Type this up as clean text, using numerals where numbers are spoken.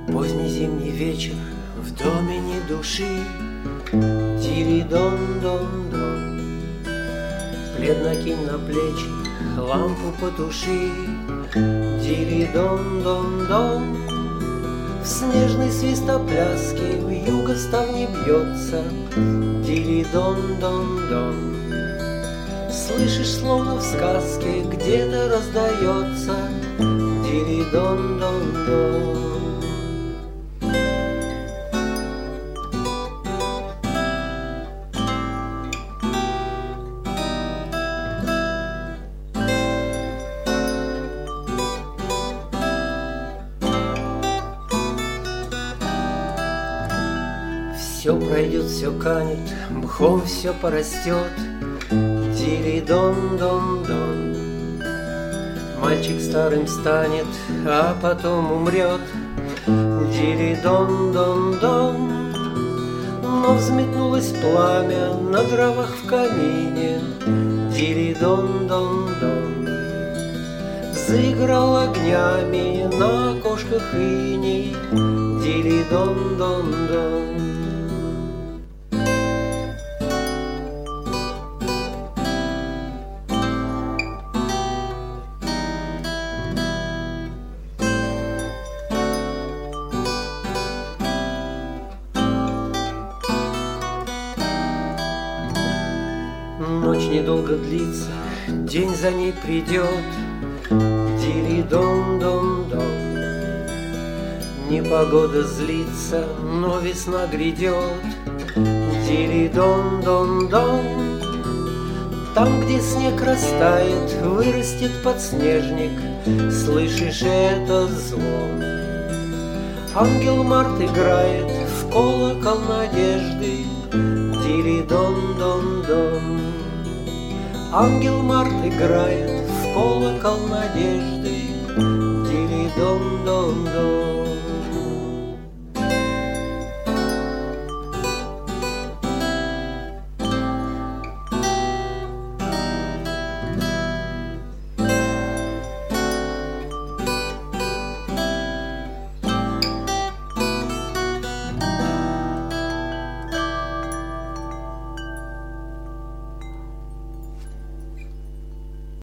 Поздний зимний вечер, в доме ни души. Тири-дон-дон-дон. Плед накинь на плечи, лампу потуши. Тири-дон-дон-дон. В снежной свистопляске вьюга ставни бьется. Тири-дон-дон-дон. Слышишь, словно в сказке где-то раздается. Тири-дон-дон-дон. Все пройдет, все канет, мхом все порастет. Тири-дон-дон-дон. Мальчик старым станет, а потом умрет. Тири-дон-дон-дон. Но взметнулось пламя на дровах в камине. Тири-дон-дон-дон. Заиграл огнями на окошках иней. Тири-дон-дон-дон. Ночь недолго длится, день за ней придет. Тири-дон-дон-дон. Непогода злится, но весна грядет. Тири-дон-дон-дон. Там, где снег растает, вырастет подснежник. Слышишь это звон? Ангел Март играет в колокол надежды. Тири-дон-дон-дон. Ангел Март играет в колокол надежды. Тири-дон-дон-дон.